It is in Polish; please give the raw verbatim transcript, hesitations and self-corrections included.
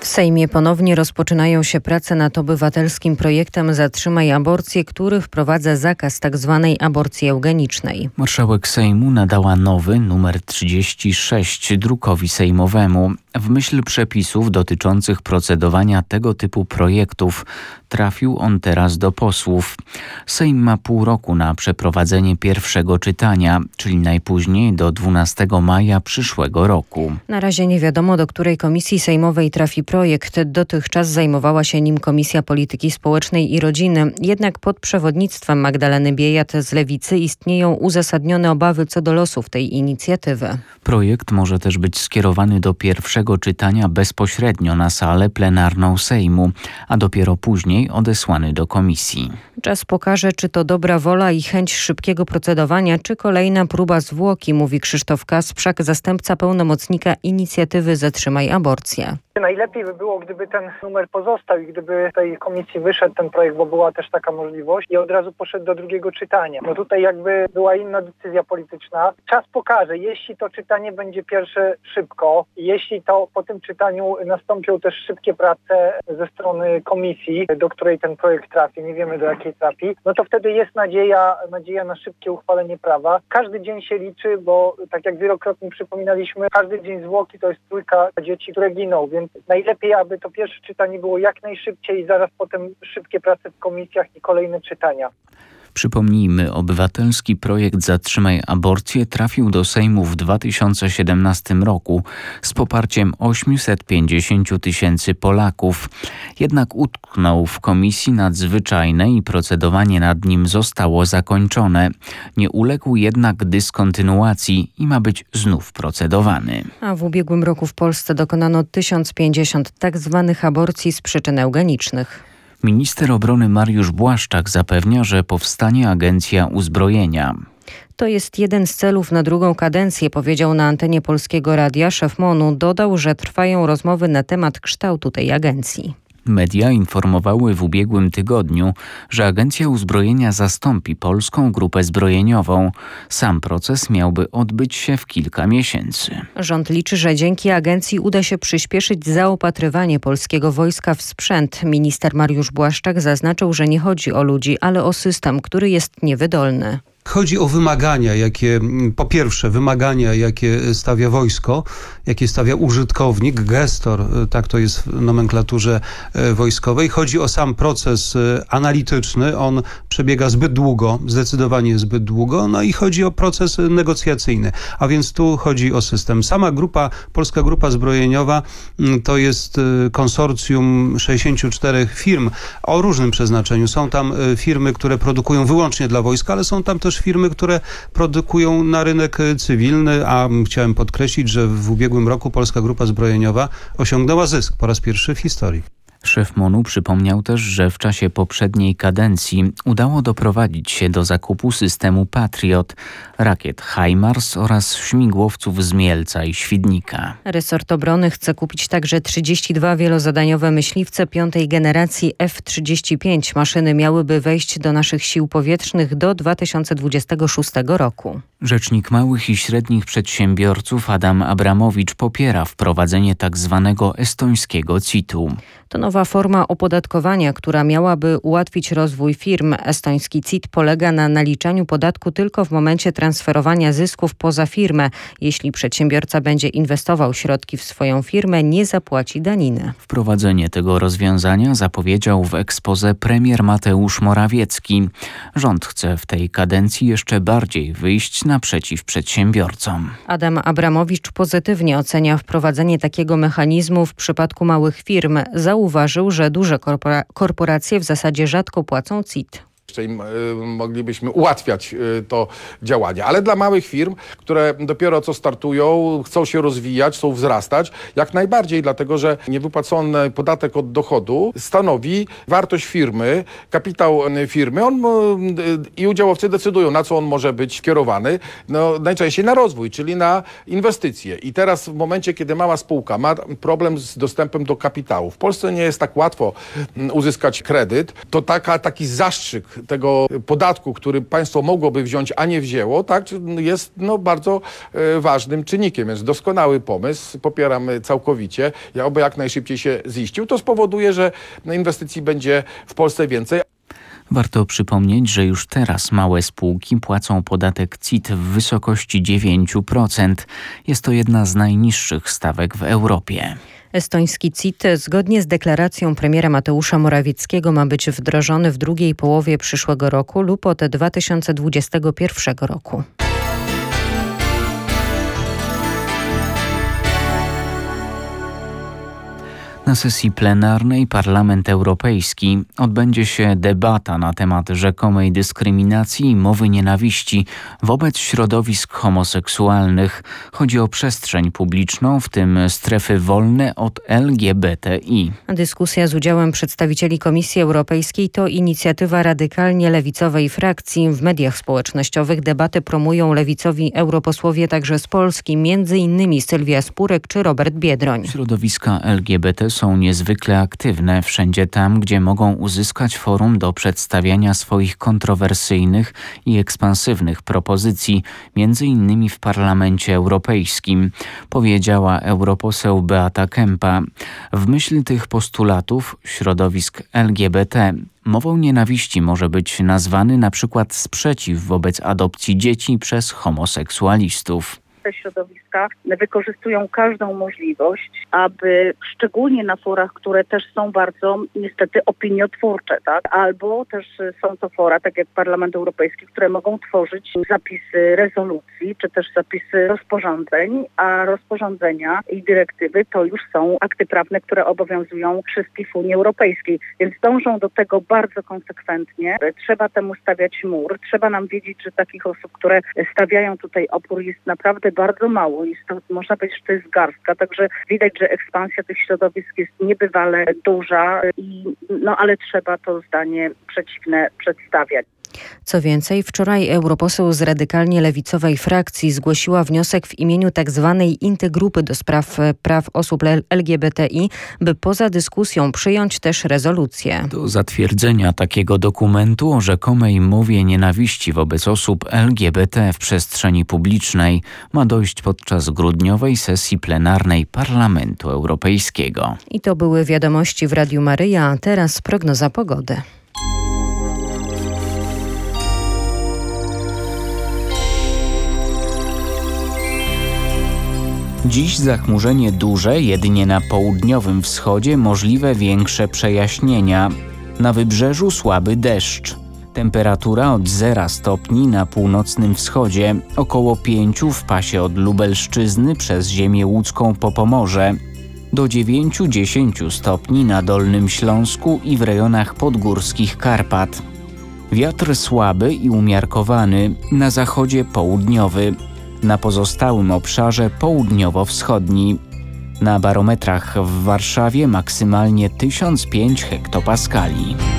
Sejmie ponownie rozpoczynają się prace nad obywatelskim projektem Zatrzymaj aborcję, który wprowadza zakaz tzw. aborcji eugenicznej. Marszałek Sejmu nadała nowy numer trzydzieści sześć drukowi sejmowemu. W myśl przepisów dotyczących procedowania tego typu projektów trafił on teraz do posłów. Sejm ma pół roku na przeprowadzenie pierwszego czytania, czyli najpóźniej do dwunastego maja przyszłego roku. Na razie nie wiadomo, do której komisji sejmowej trafi projekt. Dotychczas zajmowała się nim Komisja Polityki Społecznej i Rodziny. Jednak pod przewodnictwem Magdaleny Biejat z Lewicy istnieją uzasadnione obawy co do losów tej inicjatywy. Projekt może też być skierowany do pierwszego czytania bezpośrednio na salę plenarną Sejmu, a dopiero później odesłany do komisji. Czas pokaże, czy to dobra wola i chęć szybkiego procedowania, czy kolejna próba zwłoki, mówi Krzysztof Kasprzak, zastępca pełnomocnika inicjatywy Zatrzymaj aborcję. Najlepiej by było, gdyby ten numer pozostał i gdyby w tej komisji wyszedł ten projekt, bo była też taka możliwość i od razu poszedł do drugiego czytania. No tutaj jakby była inna decyzja polityczna. Czas pokaże, jeśli to czytanie będzie pierwsze szybko, jeśli to po tym czytaniu nastąpią też szybkie prace ze strony komisji, do której ten projekt trafi, nie wiemy do jakiej trafi, no to wtedy jest nadzieja, nadzieja na szybkie uchwalenie prawa. Każdy dzień się liczy, bo tak jak wielokrotnie przypominaliśmy, każdy dzień zwłoki to jest trójka dzieci, które giną, więc najlepiej, aby to pierwsze czytanie było jak najszybciej i zaraz potem szybkie prace w komisjach i kolejne czytania. Przypomnijmy, obywatelski projekt Zatrzymaj aborcję trafił do Sejmu w dwa tysiące siedemnastym roku z poparciem osiemset pięćdziesiąt tysięcy Polaków. Jednak utknął w Komisji Nadzwyczajnej i procedowanie nad nim zostało zakończone. Nie uległ jednak dyskontynuacji i ma być znów procedowany. A w ubiegłym roku w Polsce dokonano tysiąc pięćdziesiąt tak zwanych aborcji z przyczyn eugenicznych. Minister obrony Mariusz Błaszczak zapewnia, że powstanie Agencja Uzbrojenia. To jest jeden z celów na drugą kadencję, powiedział na antenie Polskiego Radia szef MON-u. Dodał, że trwają rozmowy na temat kształtu tej agencji. Media informowały w ubiegłym tygodniu, że Agencja Uzbrojenia zastąpi Polską Grupę Zbrojeniową. Sam proces miałby odbyć się w kilka miesięcy. Rząd liczy, że dzięki agencji uda się przyspieszyć zaopatrywanie polskiego wojska w sprzęt. Minister Mariusz Błaszczak zaznaczył, że nie chodzi o ludzi, ale o system, który jest niewydolny. Chodzi o wymagania, jakie, po pierwsze wymagania, jakie stawia wojsko, jakie stawia użytkownik, gestor, tak to jest w nomenklaturze wojskowej. Chodzi o sam proces analityczny, on przebiega zbyt długo, zdecydowanie zbyt długo, no i chodzi o proces negocjacyjny, a więc tu chodzi o system. Sama grupa, Polska Grupa Zbrojeniowa to jest konsorcjum sześćdziesięciu czterech firm o różnym przeznaczeniu. Są tam firmy, które produkują wyłącznie dla wojska, ale są tam też firmy, które produkują na rynek cywilny, a chciałem podkreślić, że w ubiegłym roku Polska Grupa Zbrojeniowa osiągnęła zysk po raz pierwszy w historii. Szef MON-u przypomniał też, że w czasie poprzedniej kadencji udało doprowadzić się do zakupu systemu Patriot, rakiet HIMARS oraz śmigłowców z Mielca i Świdnika. Resort Obrony chce kupić także trzydzieści dwa wielozadaniowe myśliwce piątej generacji F trzydzieści pięć. Maszyny miałyby wejść do naszych sił powietrznych do dwa tysiące dwudziestego szóstego roku. Rzecznik małych i średnich przedsiębiorców Adam Abramowicz popiera wprowadzenie tak zwanego estońskiego C I T-u. To nowa forma opodatkowania, która miałaby ułatwić rozwój firm. Estoński C I T polega na naliczaniu podatku tylko w momencie transferowania zysków poza firmę. Jeśli przedsiębiorca będzie inwestował środki w swoją firmę, nie zapłaci daniny. Wprowadzenie tego rozwiązania zapowiedział w exposé premier Mateusz Morawiecki. Rząd chce w tej kadencji jeszcze bardziej wyjść naprzeciw przedsiębiorcom. Adam Abramowicz pozytywnie ocenia wprowadzenie takiego mechanizmu w przypadku małych firm. Zauważył, że duże korpora- korporacje w zasadzie rzadko płacą C I T. Jeszcze im moglibyśmy ułatwiać to działanie. Ale dla małych firm, które dopiero co startują, chcą się rozwijać, chcą wzrastać, jak najbardziej, dlatego że niewypłacony podatek od dochodu stanowi wartość firmy, kapitał firmy on, i udziałowcy decydują, na co on może być kierowany. No, najczęściej na rozwój, czyli na inwestycje. I teraz w momencie, kiedy mała spółka ma problem z dostępem do kapitału, w Polsce nie jest tak łatwo uzyskać kredyt, to taka, taki zastrzyk tego podatku, który państwo mogłoby wziąć, a nie wzięło, tak, jest no, bardzo e, ważnym czynnikiem. Więc doskonały pomysł, popieramy całkowicie. Ja oby jak najszybciej się ziścił. To spowoduje, że inwestycji będzie w Polsce więcej. Warto przypomnieć, że już teraz małe spółki płacą podatek C I T w wysokości dziewięć procent. Jest to jedna z najniższych stawek w Europie. Estoński C I T zgodnie z deklaracją premiera Mateusza Morawieckiego ma być wdrożony w drugiej połowie przyszłego roku lub od dwa tysiące dwudziestego pierwszego roku. Na sesji plenarnej Parlament Europejski odbędzie się debata na temat rzekomej dyskryminacji i mowy nienawiści wobec środowisk homoseksualnych. Chodzi o przestrzeń publiczną, w tym strefy wolne od L G B T I. Dyskusja z udziałem przedstawicieli Komisji Europejskiej to inicjatywa radykalnie lewicowej frakcji. W mediach społecznościowych debaty promują lewicowi europosłowie także z Polski, między innymi Sylwia Spurek czy Robert Biedroń. Środowiska L G B T są niezwykle aktywne wszędzie tam, gdzie mogą uzyskać forum do przedstawiania swoich kontrowersyjnych i ekspansywnych propozycji, między innymi w Parlamencie Europejskim, powiedziała europoseł Beata Kempa. W myśl tych postulatów środowisk L G B T mową nienawiści może być nazwany na przykład sprzeciw wobec adopcji dzieci przez homoseksualistów. Te środowiska wykorzystują każdą możliwość, aby szczególnie na forach, które też są bardzo niestety opiniotwórcze, tak? Albo też są to fora, tak jak Parlament Europejski, które mogą tworzyć zapisy rezolucji, czy też zapisy rozporządzeń, a rozporządzenia i dyrektywy to już są akty prawne, które obowiązują wszystkich w Unii Europejskiej, więc dążą do tego bardzo konsekwentnie. Trzeba temu stawiać mur, trzeba nam wiedzieć, że takich osób, które stawiają tutaj opór, jest naprawdę bardzo mało. Jest to, można powiedzieć, że to jest garstka, także widać, że ekspansja tych środowisk jest niebywale duża, i, no ale trzeba to zdanie przeciwne przedstawiać. Co więcej, wczoraj europoseł z radykalnie lewicowej frakcji zgłosiła wniosek w imieniu tzw. Intergrupy do spraw praw osób L G B T I, by poza dyskusją przyjąć też rezolucję. Do zatwierdzenia takiego dokumentu o rzekomej mowie nienawiści wobec osób L G B T w przestrzeni publicznej ma dojść podczas grudniowej sesji plenarnej Parlamentu Europejskiego. I to były wiadomości w Radiu Maryja, a teraz prognoza pogody. Dziś zachmurzenie duże, jedynie na południowym wschodzie możliwe większe przejaśnienia. Na wybrzeżu słaby deszcz. Temperatura od zera stopni na północnym wschodzie, około pięciu w pasie od Lubelszczyzny przez ziemię łódzką po Pomorze. Do dziewięciu do dziesięciu stopni na Dolnym Śląsku i w rejonach podgórskich Karpat. Wiatr słaby i umiarkowany, na zachodzie południowy. Na pozostałym obszarze południowo-wschodni. Na barometrach w Warszawie maksymalnie tysiąc pięć hektopaskali.